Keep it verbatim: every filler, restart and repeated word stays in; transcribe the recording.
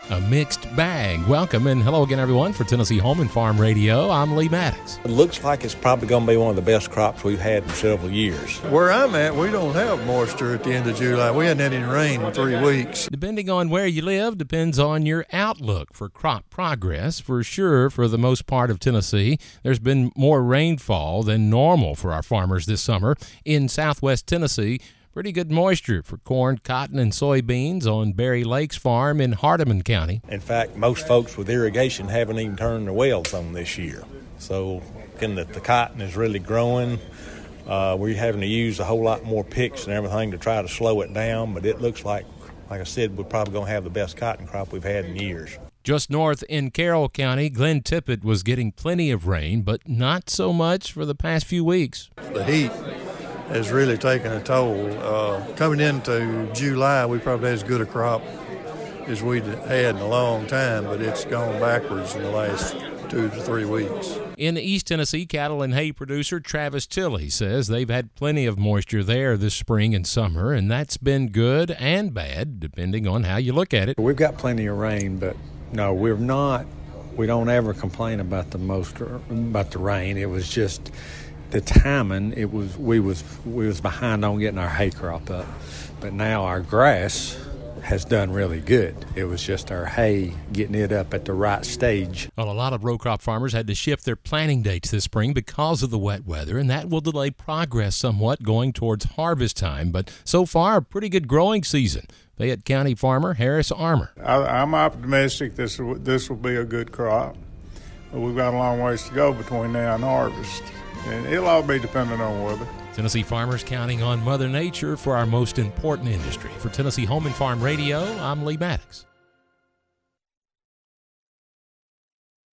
A mixed bag. Welcome and hello again, everyone, for Tennessee Home and Farm Radio. I'm Lee Maddox. It looks like it's probably going to be one of the best crops we've had in several years. Where I'm at, we don't have moisture at the end of July. We hadn't had any rain in three weeks. Depending on where you live, depends on your outlook for crop progress. For sure, for the most part of Tennessee, there's been more rainfall than normal for our farmers this summer. In southwest Tennessee, pretty good moisture for corn, cotton, and soybeans on Berry Lakes Farm in Hardeman County. In fact, most folks with irrigation haven't even turned their wells on this year. So again, the, the cotton is really growing. Uh, we're having to use a whole lot more picks and everything to try to slow it down, but it looks like, like I said, we're probably going to have the best cotton crop we've had in years. Just north in Carroll County, Glen Tippett was getting plenty of rain, but not so much for the past few weeks. The heat has really taken a toll. Uh, coming into July, we probably had as good a crop as we'd had in a long time, but it's gone backwards in the last two to three weeks. In East Tennessee, cattle and hay producer Travis Tilley says they've had plenty of moisture there this spring and summer, and that's been good and bad, depending on how you look at it. We've got plenty of rain, but no, we're not. We don't ever complain about the most about the rain. It was just the timing. It was we was we was behind on getting our hay crop up, but now our grass has done really good. It was just our hay getting it up at the right stage. Well, a lot of row crop farmers had to shift their planting dates this spring because of the wet weather, and that will delay progress somewhat going towards harvest time. But so far, a pretty good growing season. Fayette County farmer Harris Armour. I, I'm optimistic this will, this will be a good crop, but we've got a long ways to go between now and harvest. And it'll all be dependent on weather. Tennessee farmers counting on Mother Nature for our most important industry. For Tennessee Home and Farm Radio, I'm Lee Maddox.